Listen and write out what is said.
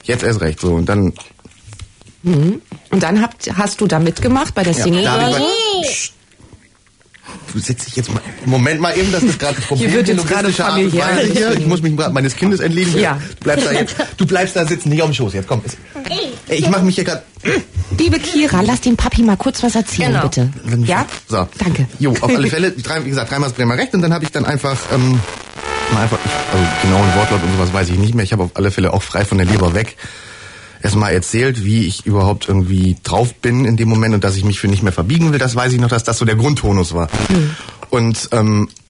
jetzt erst recht. So, und dann... Und dann hast du da mitgemacht bei der Single-Börse? Du setzt dich jetzt mal... Moment mal eben, das ist gerade ein Problem. Hier wird jetzt gerade familiär. Ich muss mich gerade meines Kindes entledigen. Ja. Du bleibst da sitzen, nicht auf dem Schoß. Jetzt komm. Ich mache mich hier gerade... Liebe Kira, lass dem Papi mal kurz was erzählen, bitte. Ja? So. Danke. Jo, auf alle Fälle, wie gesagt, dreimal ist Bremer Recht und dann habe ich dann einfach... also genauen Wortlaut und sowas weiß ich nicht mehr. Ich habe auf alle Fälle auch frei von der Leber weg erstmal erzählt, wie ich überhaupt irgendwie drauf bin in dem Moment und dass ich mich für nicht mehr verbiegen will. Das weiß ich noch, dass das so der Grundtonus war. Und